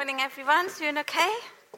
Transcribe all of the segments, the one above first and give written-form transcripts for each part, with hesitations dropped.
Morning, everyone. Doing okay?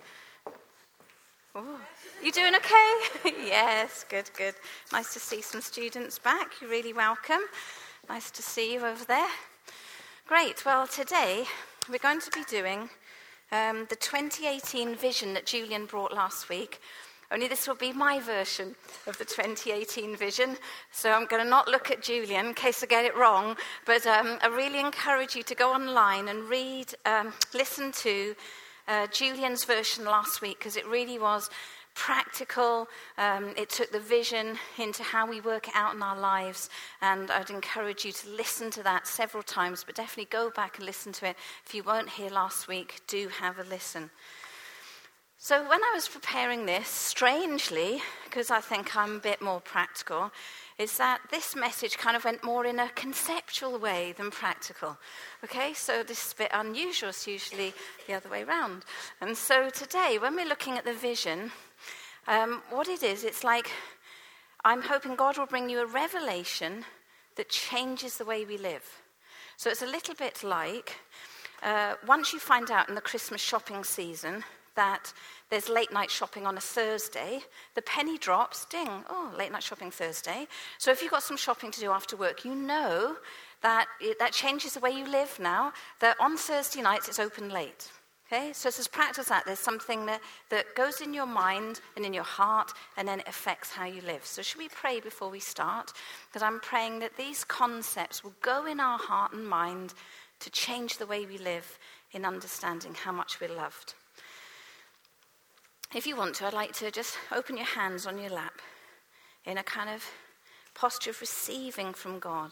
Ooh. You doing okay? Yes, good. Nice to see some students back. You're really welcome. Nice to see you over there. Great. Well, today we're going to be doing the 2018 vision that Julian brought last week. Only this will be my version of the 2018 vision, so I'm going to not look at Julian in case I get it wrong, but I really encourage you to go online and read, listen to Julian's version last week, because it really was practical. It took the vision into how we work it out in our lives, and I'd encourage you to listen to that several times, but definitely go back and listen to it. If you weren't here last week, do have a listen. So when I was preparing this, strangely, because I think I'm a bit more practical, is that this message kind of went more in a conceptual way than practical. Okay, so this is a bit unusual. It's usually the other way around. And so today, when we're looking at the vision, what it is, it's like I'm hoping God will bring you a revelation that changes the way we live. So it's a little bit like, once you find out in the Christmas shopping season that there's late night shopping on a Thursday, the penny drops, ding, oh, late night shopping Thursday. So if you've got some shopping to do after work, you know that that changes the way you live now, that on Thursday nights it's open late. Okay, so it's as practical as that. There's something that goes in your mind and in your heart, and then it affects how you live. So should we pray before we start? Because I'm praying that these concepts will go in our heart and mind to change the way we live in understanding how much we're loved. If you want to, I'd like to just open your hands on your lap in a kind of posture of receiving from God.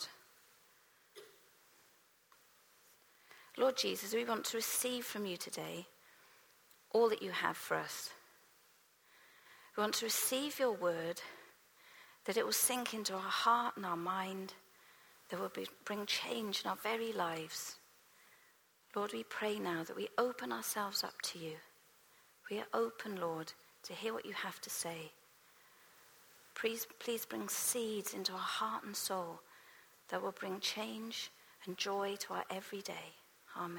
Lord Jesus, we want to receive from you today all that you have for us. We want to receive your word, that it will sink into our heart and our mind, that will bring change in our very lives. Lord, we pray now that we open ourselves up to you. We are open, Lord, to hear what you have to say. Please bring seeds into our heart and soul that will bring change and joy to our everyday. Amen.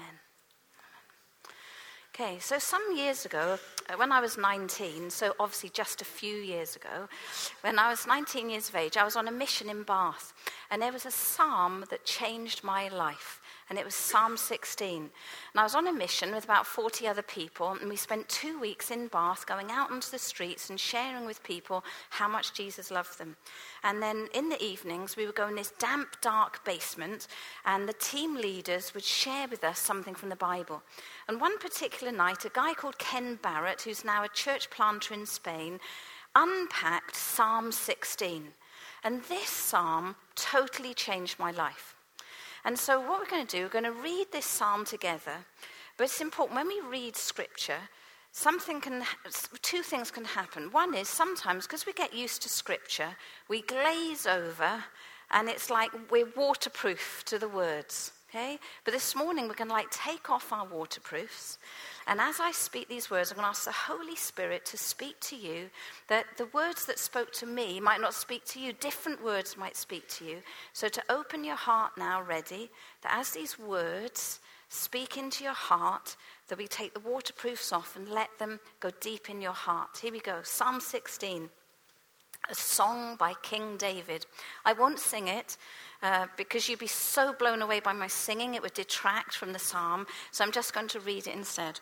Okay, so some years ago, when I was 19, so obviously just a few years ago, when I was 19 years of age, I was on a mission in Bath, and there was a psalm that changed my life. And it was Psalm 16. And I was on a mission with about 40 other people, and we spent 2 weeks in Bath going out onto the streets and sharing with people how much Jesus loved them. And then in the evenings, we would go in this damp, dark basement, and the team leaders would share with us something from the Bible. And one particular night, a guy called Ken Barrett, who's now a church planter in Spain, unpacked Psalm 16. And this psalm totally changed my life. And so what we're going to do, we're going to read this psalm together. But it's important, when we read scripture, two things can happen. One is sometimes, because we get used to scripture, we glaze over, and it's like we're waterproof to the words. Okay? But this morning, we're going to take off our waterproofs. And as I speak these words, I'm going to ask the Holy Spirit to speak to you, that the words that spoke to me might not speak to you. Different words might speak to you. So to open your heart now, ready, that as these words speak into your heart, that we take the waterproofs off and let them go deep in your heart. Here we go. Psalm 16, a song by King David. I won't sing it because you'd be so blown away by my singing, it would detract from the psalm. So I'm just going to read it instead.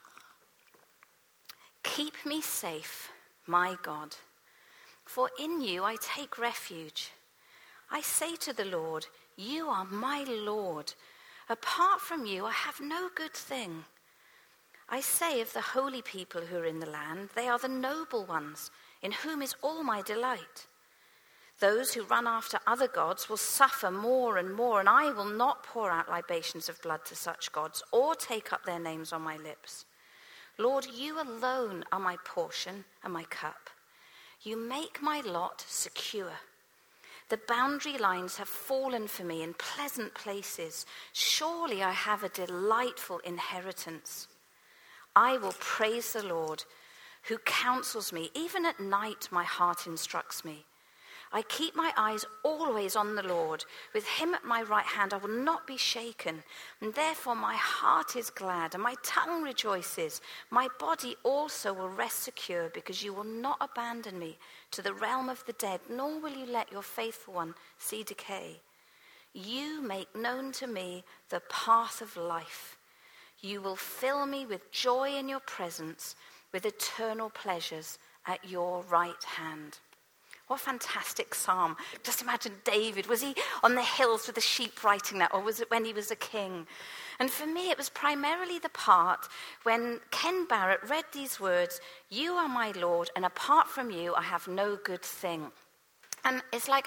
Keep me safe, my God, for in you I take refuge. I say to the Lord, you are my Lord. Apart from you, I have no good thing. I say of the holy people who are in the land, they are the noble ones, in whom is all my delight. Those who run after other gods will suffer more and more, and I will not pour out libations of blood to such gods, or take up their names on my lips. Lord, you alone are my portion and my cup. You make my lot secure. The boundary lines have fallen for me in pleasant places. Surely I have a delightful inheritance. I will praise the Lord, who counsels me. Even at night my heart instructs me. I keep my eyes always on the Lord. With him at my right hand, I will not be shaken. And therefore my heart is glad and my tongue rejoices. My body also will rest secure, because you will not abandon me to the realm of the dead, nor will you let your faithful one see decay. You make known to me the path of life. You will fill me with joy in your presence, with eternal pleasures at your right hand. What a fantastic psalm. Just imagine David. Was he on the hills with the sheep writing that, or was it when he was a king? And for me, it was primarily the part when Ken Barrett read these words, "You are my Lord, and apart from you, I have no good thing." And it's like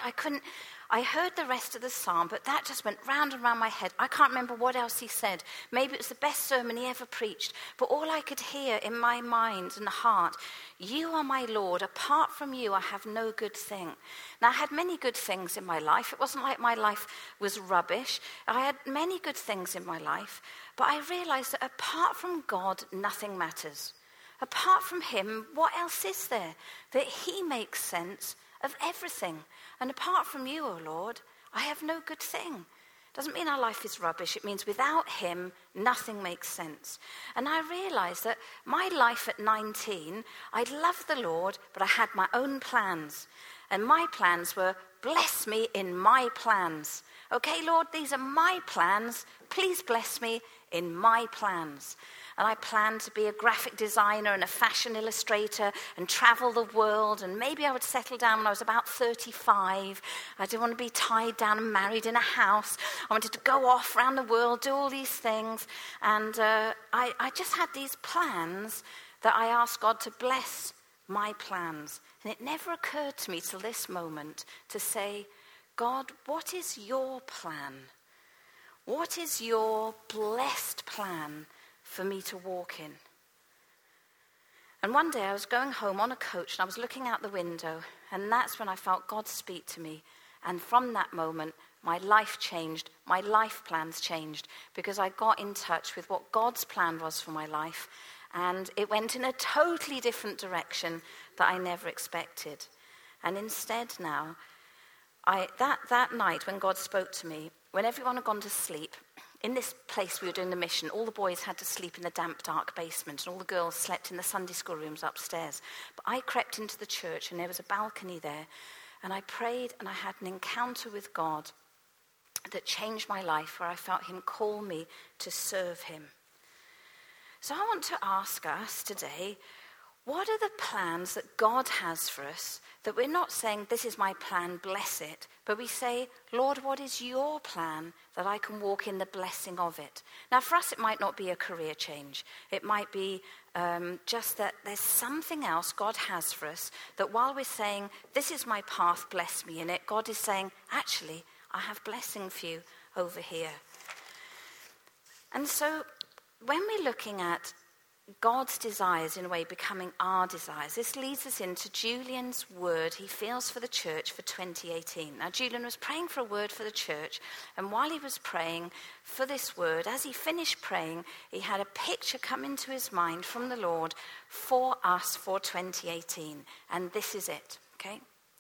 I heard the rest of the psalm, but that just went round and round my head. I can't remember what else he said. Maybe it was the best sermon he ever preached. But all I could hear in my mind and heart, you are my Lord. Apart from you, I have no good thing. Now, I had many good things in my life. It wasn't like my life was rubbish. I had many good things in my life. But I realized that apart from God, nothing matters. Apart from him, what else is there? That he makes sense of everything. And apart from you, O Lord, I have no good thing. Doesn't mean our life is rubbish. It means without him, nothing makes sense. And I realized that my life at 19, I loved the Lord, but I had my own plans. And my plans were, bless me in my plans. Okay, Lord, these are my plans. Please bless me in my plans. And I planned to be a graphic designer and a fashion illustrator and travel the world. And maybe I would settle down when I was about 35. I didn't want to be tied down and married in a house. I wanted to go off around the world, do all these things. And I just had these plans that I asked God to bless my plans. And it never occurred to me till this moment to say, God, what is your plan? What is your blessed plan for me to walk in? And one day I was going home on a coach and I was looking out the window, and that's when I felt God speak to me. And from that moment, my life changed, my life plans changed, because I got in touch with what God's plan was for my life, and it went in a totally different direction that I never expected. And instead now, that night when God spoke to me, when everyone had gone to sleep, in this place we were doing the mission, all the boys had to sleep in the damp, dark basement, and all the girls slept in the Sunday school rooms upstairs. But I crept into the church, and there was a balcony there, and I prayed, and I had an encounter with God that changed my life, where I felt him call me to serve him. So I want to ask us today, what are the plans that God has for us, that we're not saying, this is my plan, bless it, but we say, Lord, what is your plan that I can walk in the blessing of it? Now, for us, it might not be a career change. It might be just that there's something else God has for us, that while we're saying, this is my path, bless me in it, God is saying, actually, I have blessing for you over here. And so when we're looking at God's desires in a way becoming our desires, this leads us into Julian's word he feels for the church for 2018. Now, Julian was praying for a word for the church, and while he was praying for this word, as he finished praying, he had a picture come into his mind from the Lord for us for 2018, and this is it, okay?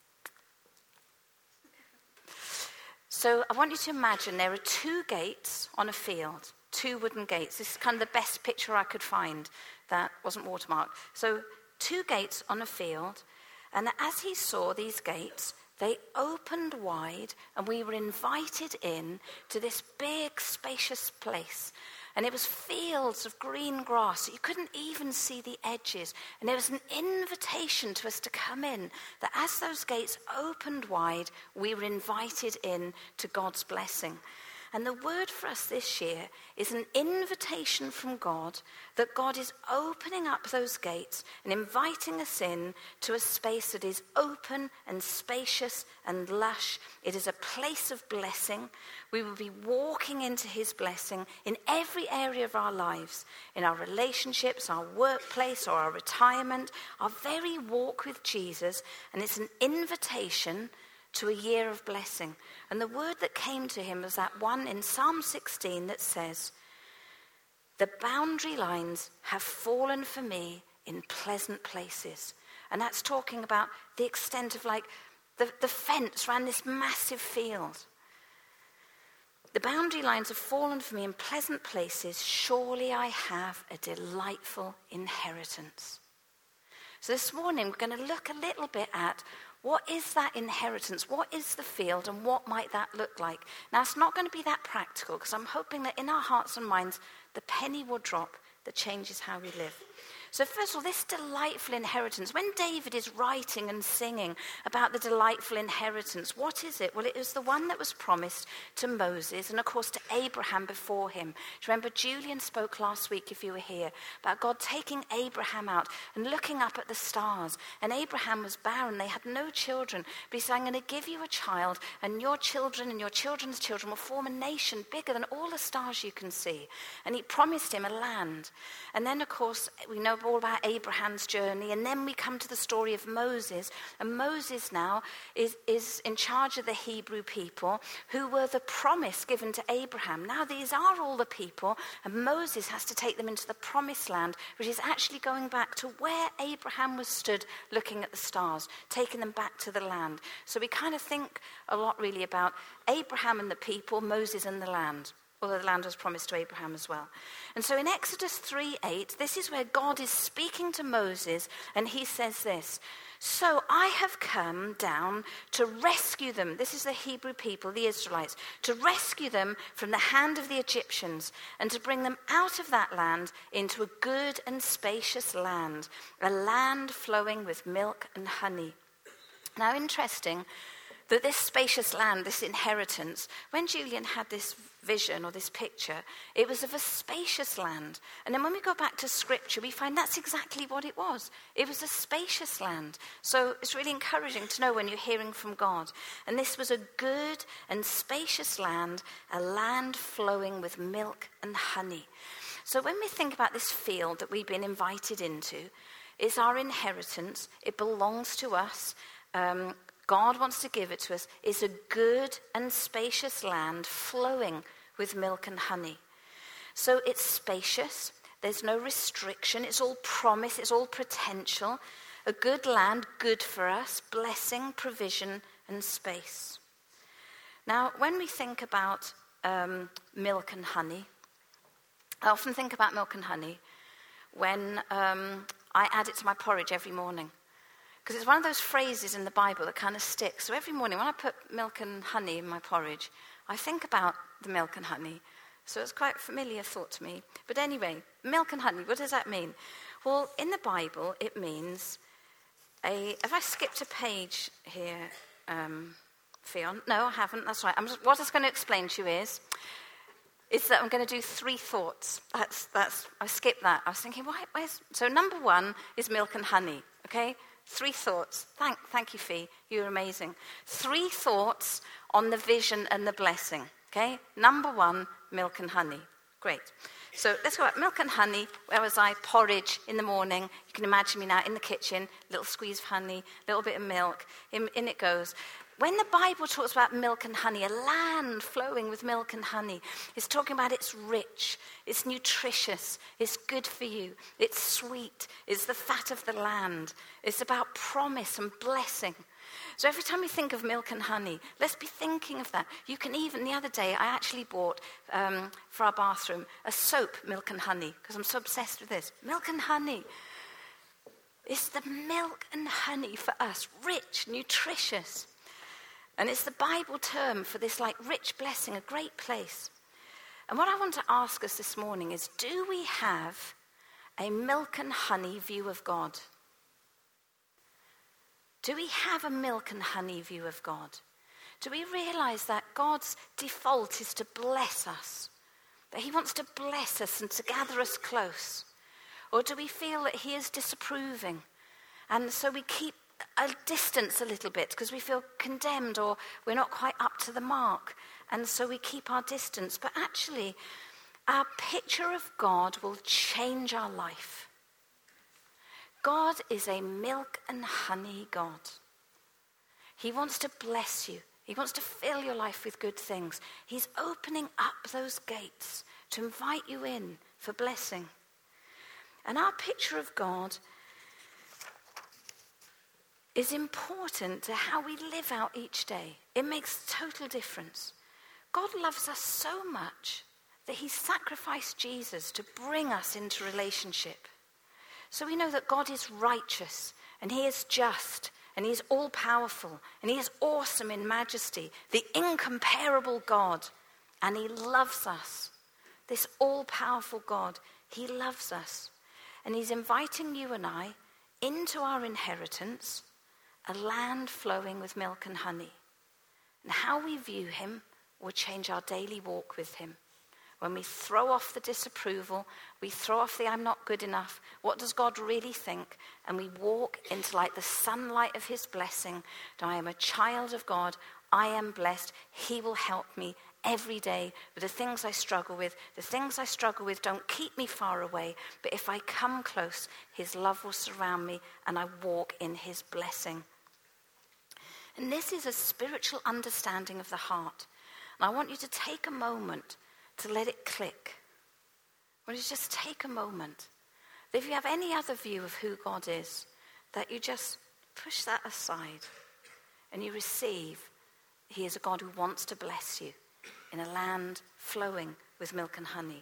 So I want you to imagine there are two gates on a field. Two wooden gates. This is kind of the best picture I could find that wasn't watermarked. So 2 gates on a field, and as he saw these gates, they opened wide, and we were invited in to this big, spacious place. And it was fields of green grass. You couldn't even see the edges. And there was an invitation to us to come in, that as those gates opened wide, we were invited in to God's blessing. And the word for us this year is an invitation from God, that God is opening up those gates and inviting us in to a space that is open and spacious and lush. It is a place of blessing. We will be walking into his blessing in every area of our lives, in our relationships, our workplace, or our retirement, our very walk with Jesus. And it's an invitation to a year of blessing. And the word that came to him was that one in Psalm 16 that says, the boundary lines have fallen for me in pleasant places. And that's talking about the extent of like The fence ran this massive field. The boundary lines have fallen for me in pleasant places. Surely I have a delightful inheritance. So this morning we're going to look a little bit at what is that inheritance? What is the field and what might that look like? Now it's not going to be that practical because I'm hoping that in our hearts and minds the penny will drop that changes how we live. So first of all, this delightful inheritance. When David is writing and singing about the delightful inheritance, what is it? Well, it is the one that was promised to Moses and, of course, to Abraham before him. Do you remember Julian spoke last week, if you were here, about God taking Abraham out and looking up at the stars. And Abraham was barren. They had no children. But he said, I'm going to give you a child, and your children and your children's children will form a nation bigger than all the stars you can see. And he promised him a land. And then, of course, we know all about Abraham's journey, and then we come to the story of Moses, and Moses now is in charge of the Hebrew people who were the promise given to Abraham. Now these are all the people, and Moses has to take them into the promised land, which is actually going back to where Abraham was stood looking at the stars, taking them back to the land. So we kind of think a lot really about Abraham and the people, Moses and the land. Although the land was promised to Abraham as well. And so in Exodus 3:8, this is where God is speaking to Moses, and he says this, so I have come down to rescue them. This is the Hebrew people, the Israelites, to rescue them from the hand of the Egyptians and to bring them out of that land into a good and spacious land, a land flowing with milk and honey. Now, interesting that this spacious land, this inheritance, when Julian had this vision or this picture, it was of a spacious land. And then when we go back to Scripture, we find that's exactly what it was. It was a spacious land. So it's really encouraging to know when you're hearing from God. And this was a good and spacious land, a land flowing with milk and honey. So when we think about this field that we've been invited into, it's our inheritance. It belongs to us. God wants to give it to us. It's a good and spacious land flowing with milk and honey. So it's spacious. There's no restriction. It's all promise. It's all potential. A good land, good for us, blessing, provision, and space. Now, when we think about milk and honey, I often think about milk and honey when I add it to my porridge every morning. Because it's one of those phrases in the Bible that kind of sticks. So every morning when I put milk and honey in my porridge, I think about the milk and honey. So it's quite a familiar thought to me. But anyway, milk and honey, what does that mean? Well, in the Bible, it means have I skipped a page here, Fionn? No, I haven't. That's right. What I was going to explain to you is that I'm going to do 3 thoughts. I skipped that. I was thinking, so number 1 is milk and honey, okay? 3 thoughts. Thank you, Fee. You're amazing. 3 thoughts on the vision and the blessing. Okay? Number 1, milk and honey. Great. So let's go back. Milk and honey. Where was I? Porridge in the morning. You can imagine me now in the kitchen. Little squeeze of honey, little bit of milk. In it goes. When the Bible talks about milk and honey, a land flowing with milk and honey, it's talking about it's rich, it's nutritious, it's good for you, it's sweet, it's the fat of the land. It's about promise and blessing. So every time we think of milk and honey, let's be thinking of that. You can even, the other day, I actually bought, for our bathroom, a soap, milk and honey, because I'm so obsessed with this. Milk and honey. It's the milk and honey for us, rich, nutritious. And it's the Bible term for this like rich blessing, a great place. And what I want to ask us this morning is, do we have a milk and honey view of God? Do we have a milk and honey view of God? Do we realize that God's default is to bless us? That he wants to bless us and to gather us close? Or do we feel that he is disapproving? And so we keep a distance a little bit because we feel condemned or we're not quite up to the mark, and so we keep our distance. But actually, our picture of God will change our life. God is a milk and honey God. He wants to bless you. He wants to fill your life with good things. He's opening up those gates to invite you in for blessing. And our picture of God is important to how we live out each day. It makes total difference. God loves us so much that he sacrificed Jesus to bring us into relationship. So we know that God is righteous and he is just and he is all-powerful and he is awesome in majesty, the incomparable God, and he loves us. This all-powerful God, he loves us. And he's inviting you and I into our inheritance, a land flowing with milk and honey. And how we view him will change our daily walk with him. When we throw off the disapproval, we throw off the I'm not good enough, what does God really think? And we walk into like the sunlight of his blessing. I am a child of God, I am blessed, he will help me every day with the things I struggle with. The things I struggle with don't keep me far away, but if I come close, his love will surround me and I walk in his blessing. And this is a spiritual understanding of the heart. And I want you to take a moment to let it click. I want you to just take a moment. If you have any other view of who God is, that you just push that aside and you receive he is a God who wants to bless you in a land flowing with milk and honey.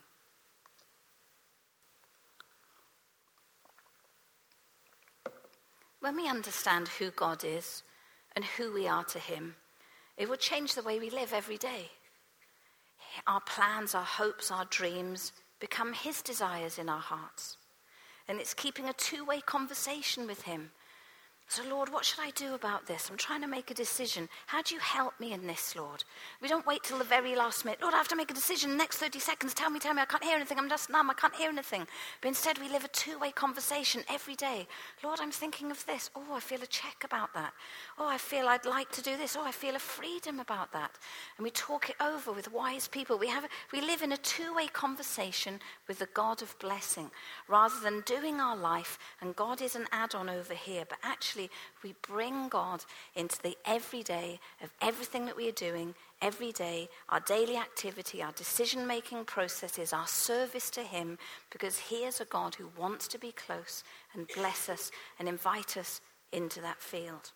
When we understand who God is and who we are to him, it will change the way we live every day. Our plans, our hopes, our dreams become his desires in our hearts. And it's keeping a two-way conversation with him. So, Lord, what should I do about this? I'm trying to make a decision. How do you help me in this, Lord? We don't wait till the very last minute. Lord, I have to make a decision. Next 30 seconds, tell me, I can't hear anything. I'm just numb, I can't hear anything. But instead, we live a two-way conversation every day. Lord, I'm thinking of this. Oh, I feel a check about that. Oh, I feel I'd like to do this. Oh, I feel a freedom about that. And we talk it over with wise people. We live in a two-way conversation with the God of blessing, rather than doing our life, and God is an add-on over here, but actually, we bring God into the everyday of everything that we are doing every day, our daily activity, our decision-making processes, our service to him, because he is a God who wants to be close and bless us and invite us into that field.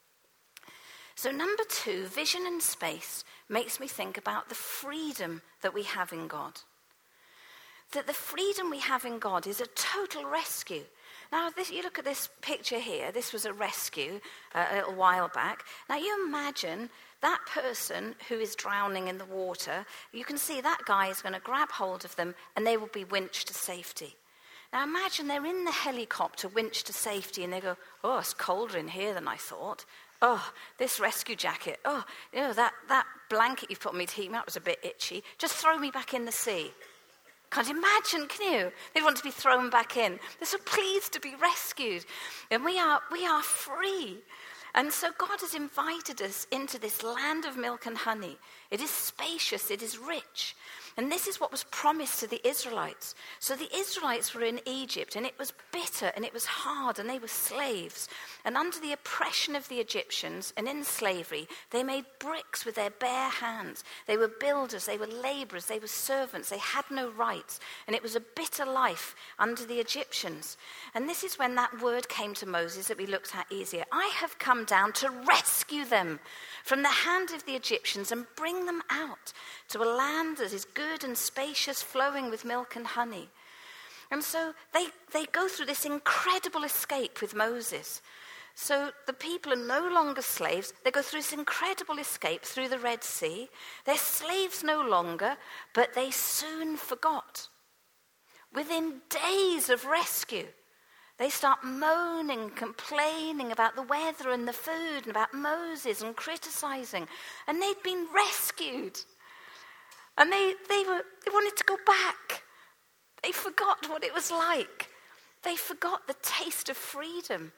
So 2, vision and space makes me think about the freedom that we have in God. That the freedom we have in God is a total rescue. Now, you look at this picture here. This was a rescue a little while back. Now, you imagine that person who is drowning in the water. You can see that guy is going to grab hold of them and they will be winched to safety. Now, imagine they're in the helicopter, winched to safety, and they go, oh, it's colder in here than I thought. Oh, this rescue jacket. Oh, that blanket you put on me to heat me up was a bit itchy. Just throw me back in the sea. Can't imagine, can you? They want to be thrown back in. They're so pleased to be rescued. And we are free. And so God has invited us into this land of milk and honey. It is spacious, it is rich. And this is what was promised to the Israelites. So the Israelites were in Egypt, and it was bitter, and it was hard, and they were slaves. And under the oppression of the Egyptians, and in slavery, they made bricks with their bare hands. They were builders, they were laborers, they were servants, they had no rights. And it was a bitter life under the Egyptians. And this is when that word came to Moses that we looked at earlier. I have come down to rescue them from the hand of the Egyptians and bring them out to a land that is good and spacious, flowing with milk and honey. And so they go through this incredible escape with Moses. So the people are no longer slaves. They go through this incredible escape through the Red Sea. They're slaves no longer, but they soon forgot. Within days of rescue, they start moaning, complaining about the weather and the food and about Moses and criticizing. And they'd been rescued. And they wanted to go back. They forgot what it was like. They forgot the taste of freedom.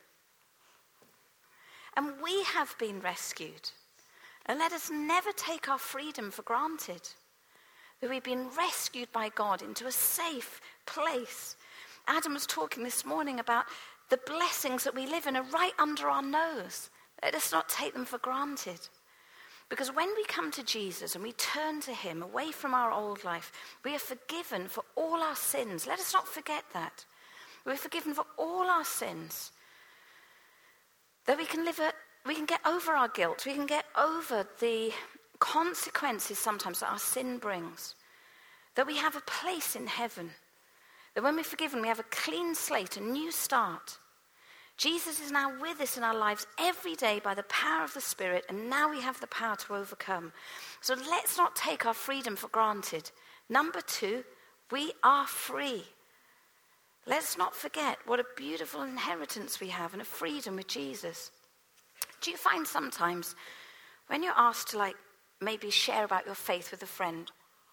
And we have been rescued. And let us never take our freedom for granted. That we've been rescued by God into a safe place. Adam was talking this morning about the blessings that we live in are right under our nose. Let us not take them for granted. Because when we come to Jesus and we turn to him away from our old life, we are forgiven for all our sins. Let us not forget that. We're forgiven for all our sins. That we can get over our guilt. We can get over the consequences sometimes that our sin brings. That we have a place in heaven. That when we're forgiven, we have a clean slate, a new start. Jesus is now with us in our lives every day by the power of the Spirit, and now we have the power to overcome. So let's not take our freedom for granted. Number 2, we are free. Let's not forget what a beautiful inheritance we have and a freedom with Jesus. Do you find sometimes when you're asked to maybe share about your faith with a friend,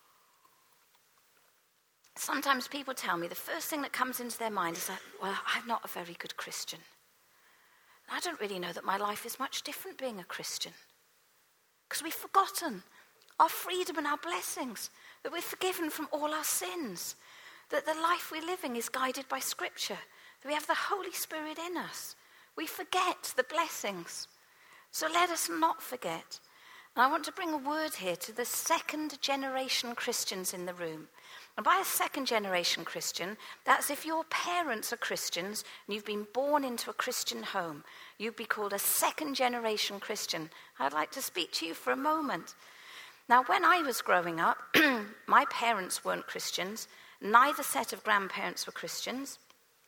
sometimes people tell me the first thing that comes into their mind is that, well, I'm not a very good Christian. I don't really know that my life is much different being a Christian. Because we've forgotten our freedom and our blessings, that we're forgiven from all our sins, that the life we're living is guided by Scripture, that we have the Holy Spirit in us. We forget the blessings. So let us not forget. And I want to bring a word here to the second generation Christians in the room. And by a second generation Christian, that's if your parents are Christians and you've been born into a Christian home, you'd be called a second generation Christian. I'd like to speak to you for a moment. Now, when I was growing up, my parents weren't Christians. Neither set of grandparents were Christians.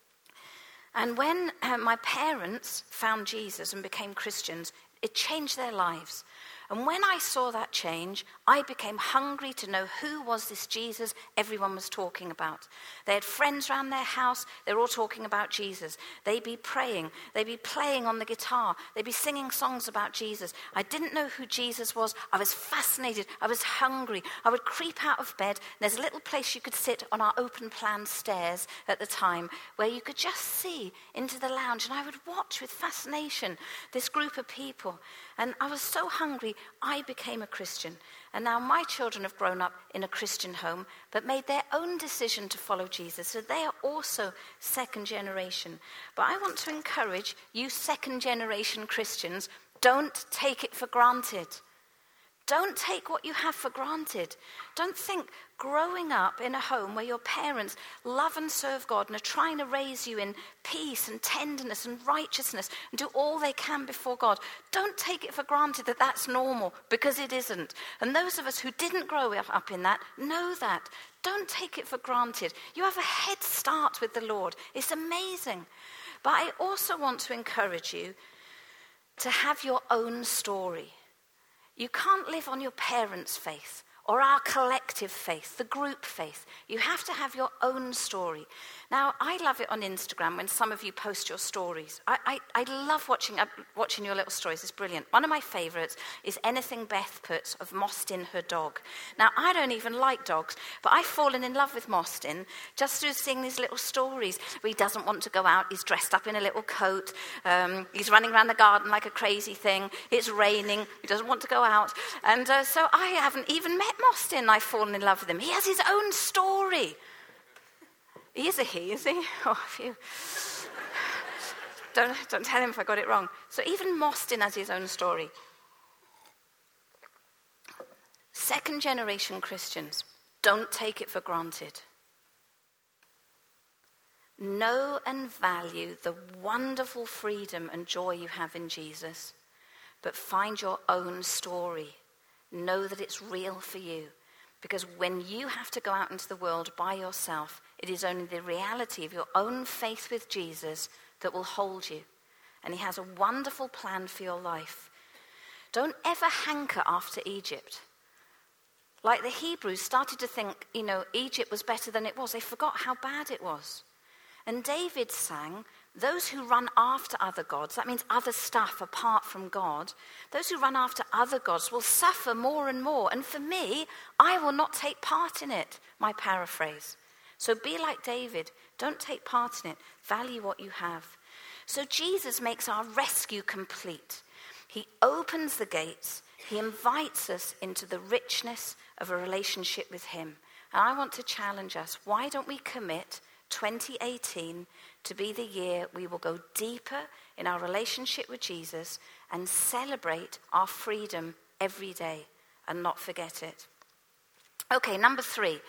And when my parents found Jesus and became Christians, it changed their lives. And when I saw that change, I became hungry to know who was this Jesus everyone was talking about. They had friends around their house. They were all talking about Jesus. They'd be praying. They'd be playing on the guitar. They'd be singing songs about Jesus. I didn't know who Jesus was. I was fascinated. I was hungry. I would creep out of bed. There's a little place you could sit on our open plan stairs at the time where you could just see into the lounge. And I would watch with fascination this group of people. And I was so hungry, I became a Christian. And now my children have grown up in a Christian home, but made their own decision to follow Jesus. So they are also second generation. But I want to encourage you second generation Christians, don't take it for granted. Don't take what you have for granted. Don't think growing up in a home where your parents love and serve God and are trying to raise you in peace and tenderness and righteousness and do all they can before God. Don't take it for granted that that's normal, because it isn't. And those of us who didn't grow up in that know that. Don't take it for granted. You have a head start with the Lord. It's amazing. But I also want to encourage you to have your own story. You can't live on your parents' faith or our collective faith, the group faith. You have to have your own story. Now, I love it on Instagram when some of you post your stories. I love watching your little stories. It's brilliant. One of my favourites is anything Beth puts of Mostyn, her dog. Now, I don't even like dogs, but I've fallen in love with Mostyn just through seeing these little stories where he doesn't want to go out. He's dressed up in a little coat. He's running around the garden like a crazy thing. It's raining. He doesn't want to go out. And so I haven't even met Mostyn. I've fallen in love with him. He has his own story. He is a he, is he? Oh, phew. Don't tell him if I got it wrong. So even Mostyn has his own story. Second generation Christians, don't take it for granted. Know and value the wonderful freedom and joy you have in Jesus, but find your own story. Know that it's real for you. Because when you have to go out into the world by yourself, it is only the reality of your own faith with Jesus that will hold you. And he has a wonderful plan for your life. Don't ever hanker after Egypt. Like the Hebrews started to think, Egypt was better than it was. They forgot how bad it was. And David sang, those who run after other gods, that means other stuff apart from God, those who run after other gods will suffer more and more. And for me, I will not take part in it, my paraphrase. So be like David. Don't take part in it. Value what you have. So Jesus makes our rescue complete. He opens the gates. He invites us into the richness of a relationship with him. And I want to challenge us. Why don't we commit 2018 to be the year we will go deeper in our relationship with Jesus and celebrate our freedom every day and not forget it. Okay, number 3.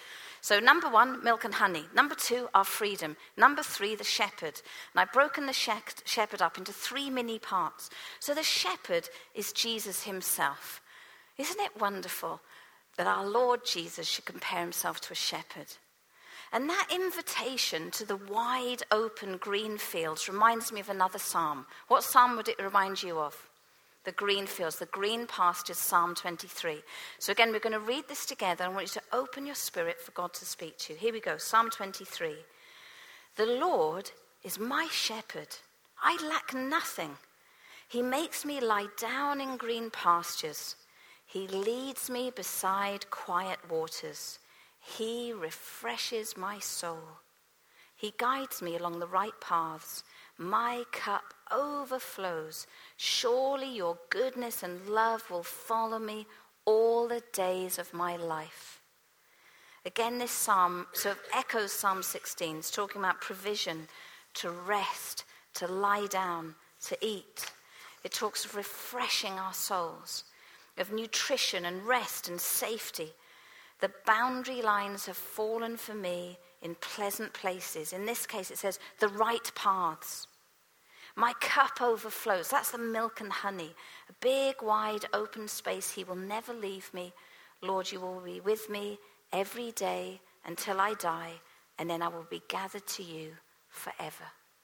So number 1, milk and honey. Number 2, our freedom. Number 3, the shepherd. And I've broken the shepherd up into 3 mini parts. So the shepherd is Jesus himself. Isn't it wonderful that our Lord Jesus should compare himself to a shepherd? And that invitation to the wide open green fields reminds me of another psalm. What psalm would it remind you of? The green fields, the green pastures, Psalm 23. So again, we're going to read this together. I want you to open your spirit for God to speak to you. Here we go, Psalm 23. The Lord is my shepherd. I lack nothing. He makes me lie down in green pastures. He leads me beside quiet waters. He refreshes my soul. He guides me along the right paths. My cup overflows. Surely your goodness and love will follow me all the days of my life. Again, this psalm sort of echoes Psalm 16. It's talking about provision, to rest, to lie down, to eat. It talks of refreshing our souls, of nutrition and rest and safety. The boundary lines have fallen for me in pleasant places. In this case, it says the right paths. My cup overflows. That's the milk and honey. A big, wide, open space. He will never leave me. Lord, you will be with me every day until I die, and then I will be gathered to you forever.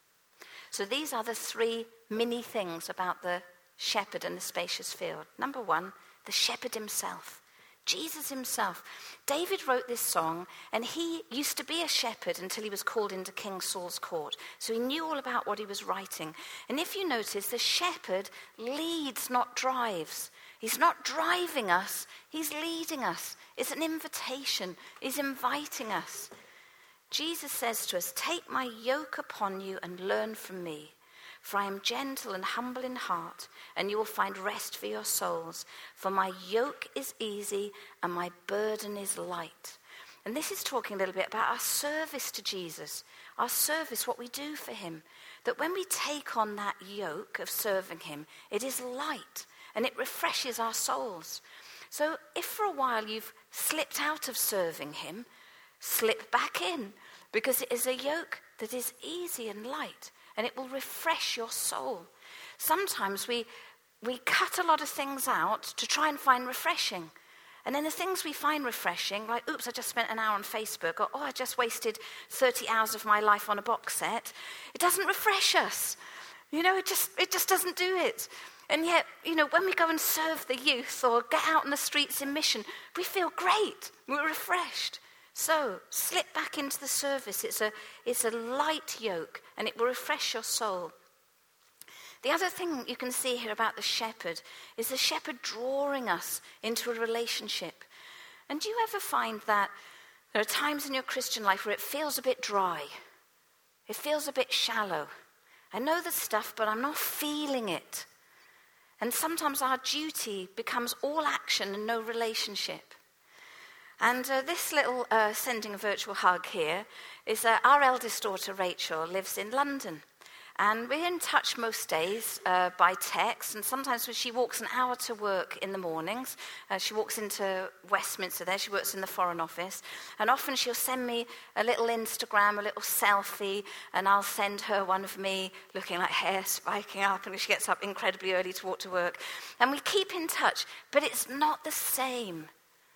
So these are the 3 mini things about the shepherd and the spacious field. Number 1, the shepherd himself. Jesus himself. David wrote this song, and he used to be a shepherd until he was called into King Saul's court. So he knew all about what he was writing. And if you notice, the shepherd leads, not drives. He's not driving us, he's leading us. It's an invitation. He's inviting us. Jesus says to us, take my yoke upon you and learn from me. For I am gentle and humble in heart, and you will find rest for your souls. For my yoke is easy and my burden is light. And this is talking a little bit about our service to Jesus, our service, what we do for him. That when we take on that yoke of serving him, it is light and it refreshes our souls. So if for a while you've slipped out of serving him, slip back in, because it is a yoke that is easy and light. And it will refresh your soul. Sometimes we cut a lot of things out to try and find refreshing. And then the things we find refreshing, like, oops, I just spent an hour on Facebook, or, I just wasted 30 hours of my life on a box set. It doesn't refresh us. It just doesn't do it. And yet, when we go and serve the youth or get out in the streets in mission, we feel great. We're refreshed. So, slip back into the service. It's a light yoke, and it will refresh your soul. The other thing you can see here about the shepherd is the shepherd drawing us into a relationship. And do you ever find that there are times in your Christian life where it feels a bit dry? It feels a bit shallow. I know the stuff, but I'm not feeling it. And sometimes our duty becomes all action and no relationship. And this little sending a virtual hug here is our eldest daughter, Rachel, lives in London. And we're in touch most days by text. And sometimes when she walks an hour to work in the mornings, she walks into Westminster there. She works in the Foreign Office. And often she'll send me a little Instagram, a little selfie, and I'll send her one of me looking like hair spiking up. And she gets up incredibly early to walk to work. And we keep in touch, but it's not the same.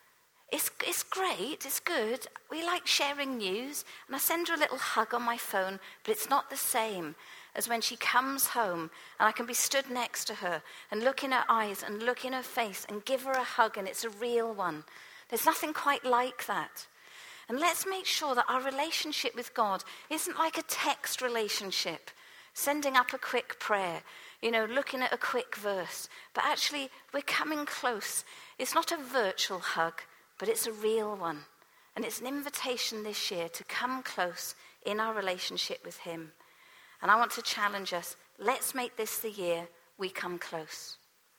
It's great, it's good. We like sharing news, and I send her a little hug on my phone, but it's not the same as when she comes home and I can be stood next to her and look in her eyes and look in her face and give her a hug, and it's a real one. There's nothing quite like that. And let's make sure that our relationship with God isn't like a text relationship, sending up a quick prayer, looking at a quick verse, but actually we're coming close. It's not a virtual hug, but it's a real one. And it's an invitation this year to come close in our relationship with him. And I want to challenge us, let's make this the year we come close.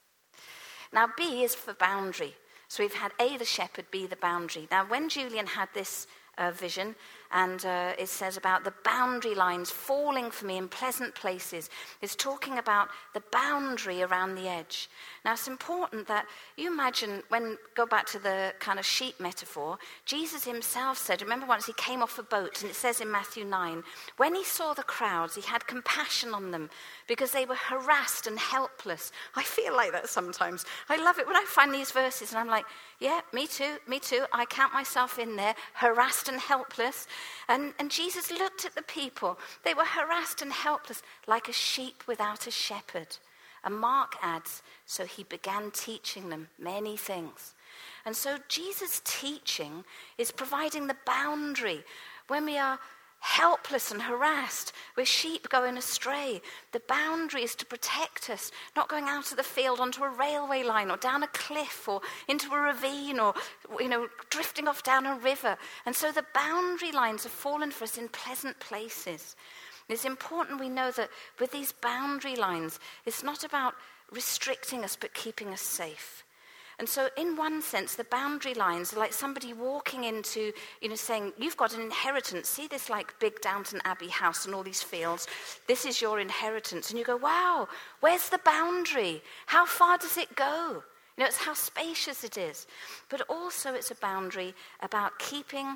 Now, B is for boundary. So we've had A, the shepherd, B, the boundary. Now, when Julian had this vision, And it says about the boundary lines falling for me in pleasant places. It's talking about the boundary around the edge. Now, it's important that you imagine, go back to the kind of sheep metaphor, Jesus himself said, remember once he came off a boat, and it says in Matthew 9, when he saw the crowds, he had compassion on them because they were harassed and helpless. I feel like that sometimes. I love it when I find these verses and I'm like, yeah, me too. I count myself in there, harassed and helpless. And Jesus looked at the people. They were harassed and helpless like a sheep without a shepherd. And Mark adds, so he began teaching them many things. And so Jesus' teaching is providing the boundary. When we are helpless and harassed, we're sheep going astray, the boundary is to protect us, not going out of the field onto a railway line or down a cliff or into a ravine or, drifting off down a river. And so the boundary lines have fallen for us in pleasant places. It's important we know that with these boundary lines, it's not about restricting us but keeping us safe. And so in one sense, the boundary lines are like somebody walking into, saying, you've got an inheritance. See this like big Downton Abbey house and all these fields. This is your inheritance. And you go, wow, where's the boundary? How far does it go? It's how spacious it is. But also it's a boundary about keeping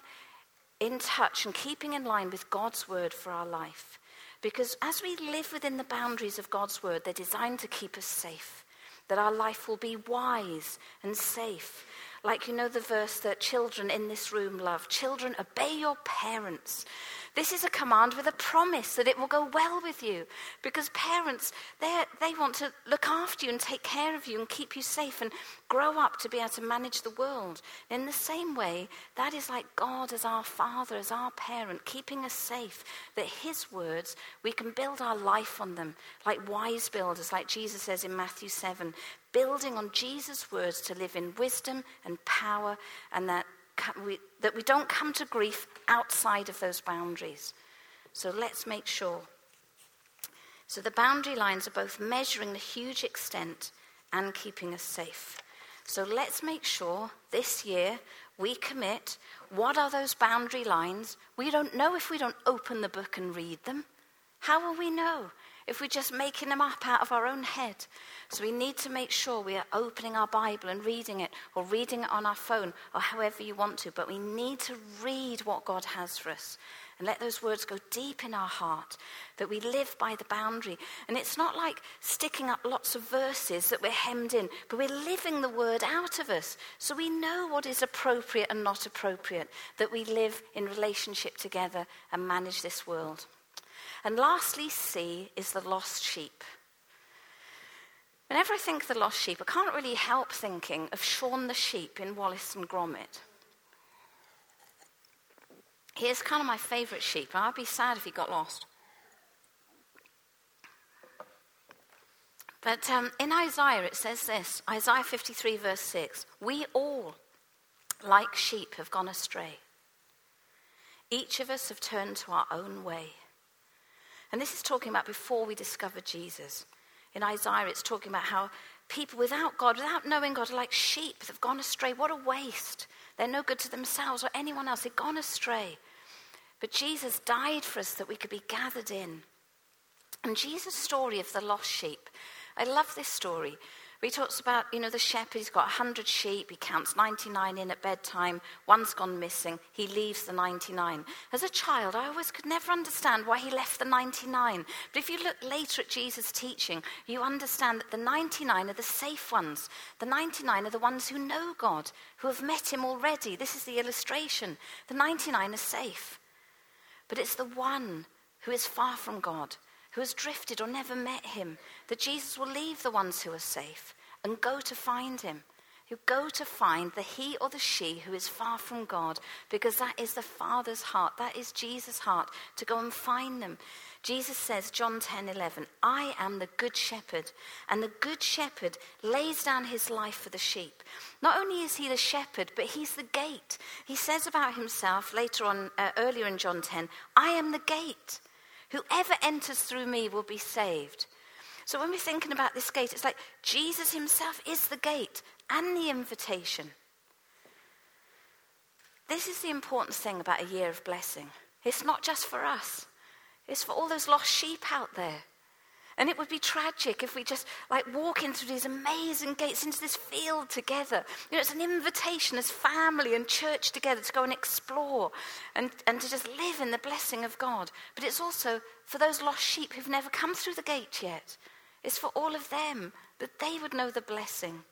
in touch and keeping in line with God's word for our life. Because as we live within the boundaries of God's word, they're designed to keep us safe, that our life will be wise and safe. Like the verse that children in this room love. Children, obey your parents. This is a command with a promise that it will go well with you. Because parents, they want to look after you and take care of you and keep you safe and grow up to be able to manage the world. In the same way, that is like God as our Father, as our parent, keeping us safe. That his words, we can build our life on them. Like wise builders, like Jesus says in Matthew 7. Building on Jesus' words to live in wisdom and power, and that we don't come to grief outside of those boundaries. So let's make sure. So the boundary lines are both measuring the huge extent and keeping us safe. So let's make sure this year we commit. What are those boundary lines? We don't know if we don't open the book and read them. How will we know if we're just making them up out of our own head? So we need to make sure we are opening our Bible and reading it, or reading it on our phone, or however you want to. But we need to read what God has for us and let those words go deep in our heart, that we live by the boundary. And it's not like sticking up lots of verses that we're hemmed in, but we're living the word out of us. So we know what is appropriate and not appropriate, that we live in relationship together and manage this world. And lastly, C is the lost sheep. Whenever I think of the lost sheep, I can't really help thinking of Shaun the sheep in Wallace and Gromit. He is kind of my favourite sheep, and I'd be sad if he got lost. But in Isaiah it says this, Isaiah 53 verse 6, we all, like sheep, have gone astray. Each of us have turned to our own way. And this is talking about before we discovered Jesus. In Isaiah, it's talking about how people without God, without knowing God, are like sheep that have gone astray. What a waste. They're no good to themselves or anyone else. They've gone astray. But Jesus died for us that we could be gathered in. And Jesus' story of the lost sheep, I love this story. He talks about, the shepherd, he's got 100 sheep, he counts 99 in at bedtime, one's gone missing, he leaves the 99. As a child, I always could never understand why he left the 99. But if you look later at Jesus' teaching, you understand that the 99 are the safe ones. The 99 are the ones who know God, who have met him already. This is the illustration. The 99 are safe. But it's the one who is far from God, who has drifted or never met him, that Jesus will leave the ones who are safe and go to find him. Who go to find the he or the she who is far from God, because that is the Father's heart. That is Jesus' heart, to go and find them. Jesus says, John 10:11, I am the good shepherd, and the good shepherd lays down his life for the sheep. Not only is he the shepherd, but he's the gate. He says about himself later on, earlier in John 10, I am the gate. Whoever enters through me will be saved. So when we're thinking about this gate, it's like Jesus himself is the gate and the invitation. This is the important thing about a year of blessing. It's not just for us. It's for all those lost sheep out there. And it would be tragic if we just walk into these amazing gates, into this field together. It's an invitation as family and church together to go and explore and to just live in the blessing of God. But it's also for those lost sheep who've never come through the gate yet. It's for all of them that they would know the blessing.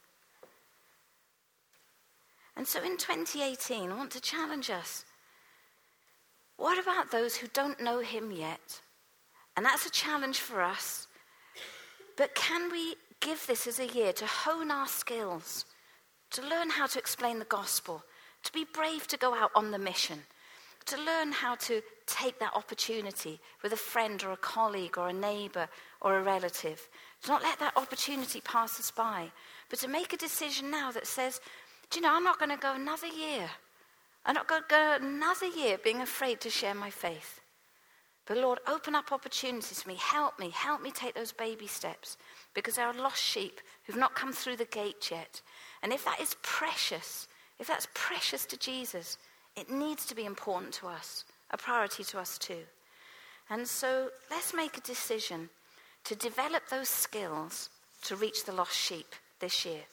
And so in 2018, I want to challenge us. What about those who don't know him yet? And that's a challenge for us. But can we give this as a year to hone our skills, to learn how to explain the gospel, to be brave to go out on the mission, to learn how to take that opportunity with a friend or a colleague or a neighbor or a relative, to not let that opportunity pass us by, but to make a decision now that says, I'm not going to go another year. I'm not going to go another year being afraid to share my faith. But Lord, open up opportunities for me. Help me take those baby steps, because there are lost sheep who've not come through the gate yet. And if that is precious, if that's precious to Jesus, it needs to be important to us, a priority to us too. And so let's make a decision to develop those skills to reach the lost sheep this year.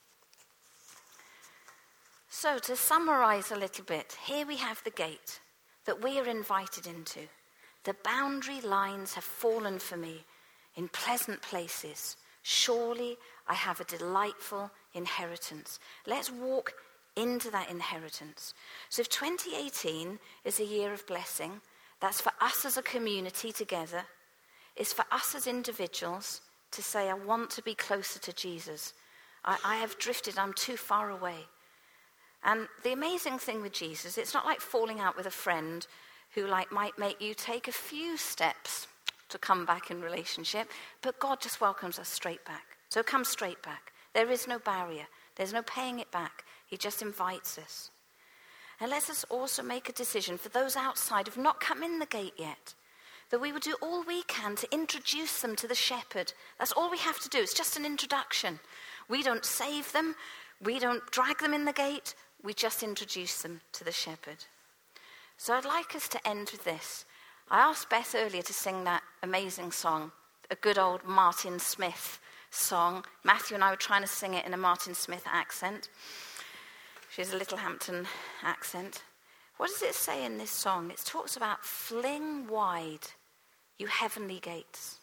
So to summarize a little bit, here we have the gate that we are invited into. The boundary lines have fallen for me in pleasant places. Surely I have a delightful inheritance. Let's walk into that inheritance. So if 2018 is a year of blessing, that's for us as a community together. It's for us as individuals to say, I want to be closer to Jesus. I have drifted, I'm too far away. And the amazing thing with Jesus, it's not like falling out with a friend who might make you take a few steps to come back in relationship, but God just welcomes us straight back. So come straight back. There is no barrier. There's no paying it back. He just invites us. And let us also make a decision for those outside who've not come in the gate yet, that we would do all we can to introduce them to the shepherd. That's all we have to do. It's just an introduction. We don't save them. We don't drag them in the gate. We just introduce them to the shepherd. So I'd like us to end with this. I asked Beth earlier to sing that amazing song, a good old Martin Smith song. Matthew and I were trying to sing it in a Martin Smith accent. She has a Littlehampton accent. What does it say in this song? It talks about fling wide, you heavenly gates.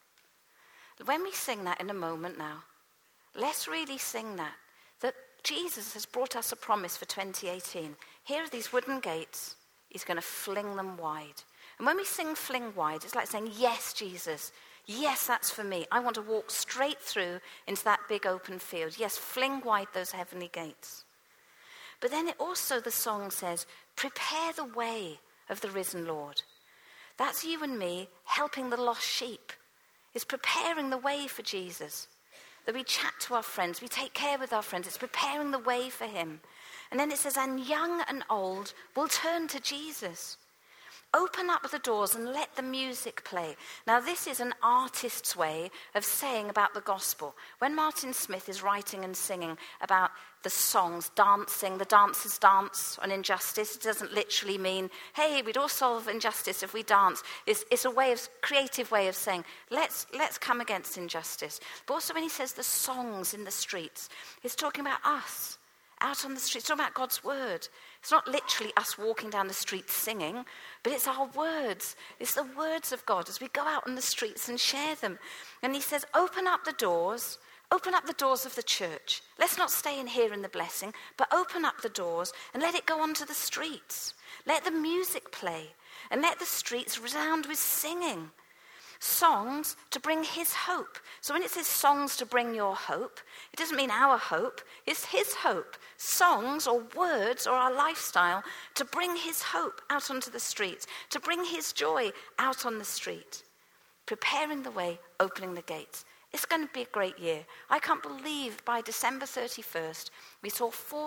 When we sing that in a moment now, let's really sing that Jesus has brought us a promise for 2018. Here are these wooden gates. He's going to fling them wide. And when we sing fling wide, it's like saying, yes, Jesus. Yes, that's for me. I want to walk straight through into that big open field. Yes, fling wide those heavenly gates. But then the song says, prepare the way of the risen Lord. That's you and me helping the lost sheep. It's preparing the way for Jesus. That we chat to our friends, we take care with our friends. It's preparing the way for him. And then it says, and young and old will turn to Jesus. Open up the doors and let the music play. Now, this is an artist's way of saying about the gospel. When Martin Smith is writing and singing about the songs, dancing, the dancers dance on injustice, it doesn't literally mean, hey, we'd all solve injustice if we dance. It's a creative way of saying, let's come against injustice. But also when he says the songs in the streets, he's talking about us out on the streets, talking about God's word. It's not literally us walking down the street singing, but it's our words. It's the words of God as we go out on the streets and share them. And he says, open up the doors of the church. Let's not stay in here in the blessing, but open up the doors and let it go onto the streets. Let the music play and let the streets resound with singing. Songs to bring his hope. So when it says songs to bring your hope, it doesn't mean our hope, it's his hope. Songs or words or our lifestyle to bring his hope out onto the streets, to bring his joy out on the street. Preparing the way, opening the gates. It's going to be a great year. I can't believe by December 31st, we saw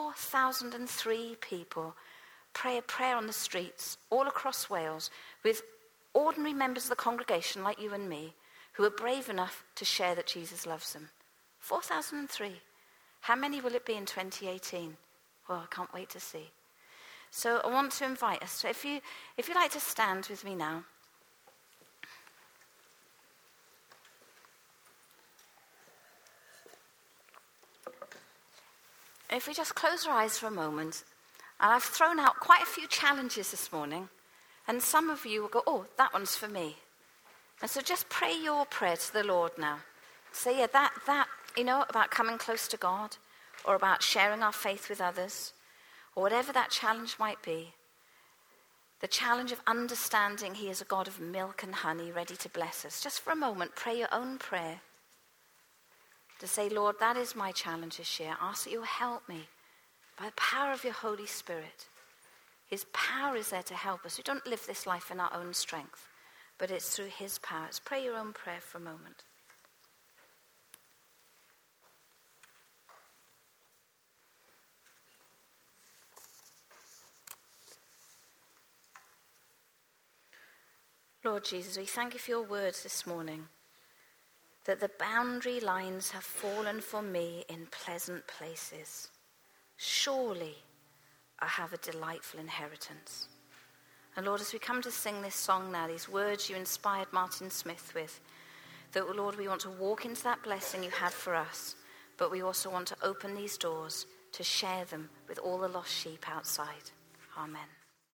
4,003 people pray a prayer on the streets all across Wales with ordinary members of the congregation like you and me who are brave enough to share that Jesus loves them. 4,003. How many will it be in 2018? Well, I can't wait to see. So I want to invite us. So if you'd like to stand with me now. If we just close our eyes for a moment, and I've thrown out quite a few challenges this morning, and some of you will go, oh, that one's for me. And so just pray your prayer to the Lord now. Say, yeah, that, about coming close to God, or about sharing our faith with others, or whatever that challenge might be. The challenge of understanding he is a God of milk and honey, ready to bless us. Just for a moment, pray your own prayer. To say, Lord, that is my challenge this year. Ask that you'll help me by the power of your Holy Spirit. His power is there to help us. We don't live this life in our own strength, but it's through his power. Let's pray your own prayer for a moment. Lord Jesus, we thank you for your words this morning, that the boundary lines have fallen for me in pleasant places. Surely I have a delightful inheritance. And Lord, as we come to sing this song now, these words you inspired Martin Smith with, that, Lord, we want to walk into that blessing you have for us, but we also want to open these doors to share them with all the lost sheep outside. Amen.